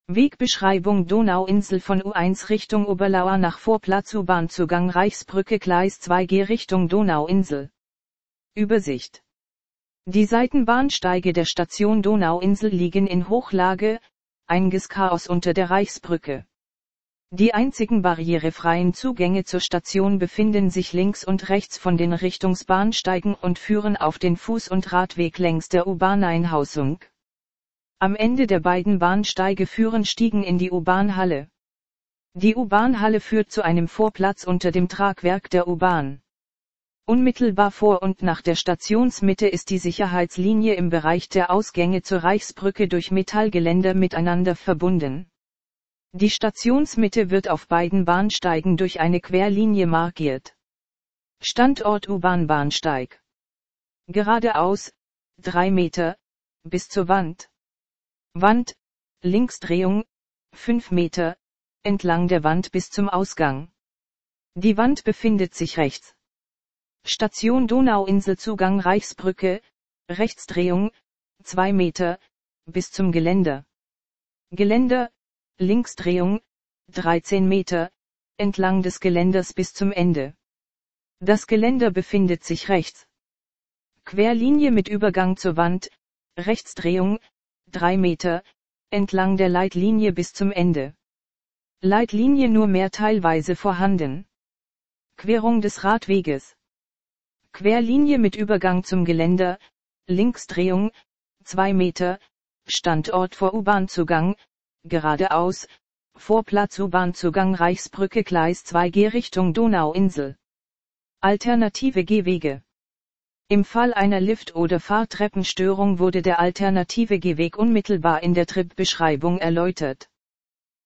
Wegbeschreibung Donauinsel von U1 Richtung Oberlauer nach Vorplatz U-Bahn-Zugang Reichsbrücke Gleis 2G Richtung Donauinsel. Übersicht. Die Seitenbahnsteige der Station Donauinsel liegen in Hochlage, Eingeschaos unter der Reichsbrücke. Die einzigen barrierefreien Zugänge zur Station befinden sich links und rechts von den Richtungsbahnsteigen und führen auf den Fuß- und Radweg längs der U-Bahn-Einhausung. Am Ende der beiden Bahnsteige führen Stiegen in die U-Bahn-Halle. Die U-Bahn-Halle führt zu einem Vorplatz unter dem Tragwerk der U-Bahn. Unmittelbar vor und nach der Stationsmitte ist die Sicherheitslinie im Bereich der Ausgänge zur Reichsbrücke durch Metallgeländer miteinander verbunden. Die Stationsmitte wird auf beiden Bahnsteigen durch eine Querlinie markiert. Standort U-Bahn-Bahnsteig. Geradeaus, 3 Meter, bis zur Wand. Wand, Linksdrehung, 5 Meter, entlang der Wand bis zum Ausgang. Die Wand befindet sich rechts. Station Donauinsel Zugang Reichsbrücke, Rechtsdrehung, 2 Meter, bis zum Geländer. Geländer, Linksdrehung, 13 Meter, entlang des Geländers bis zum Ende. Das Geländer befindet sich rechts. Querlinie mit Übergang zur Wand, Rechtsdrehung, 3 Meter, entlang der Leitlinie bis zum Ende. Leitlinie nur mehr teilweise vorhanden. Querung des Radweges. Querlinie mit Übergang zum Geländer, Linksdrehung, 2 Meter, Standort vor U-Bahn-Zugang, geradeaus, Vorplatz U-Bahn-Zugang Reichsbrücke Gleis 2G Richtung Donauinsel. Alternative Gehwege. Im Fall einer Lift- oder Fahrtreppenstörung wurde der alternative Gehweg unmittelbar in der Tripbeschreibung erläutert.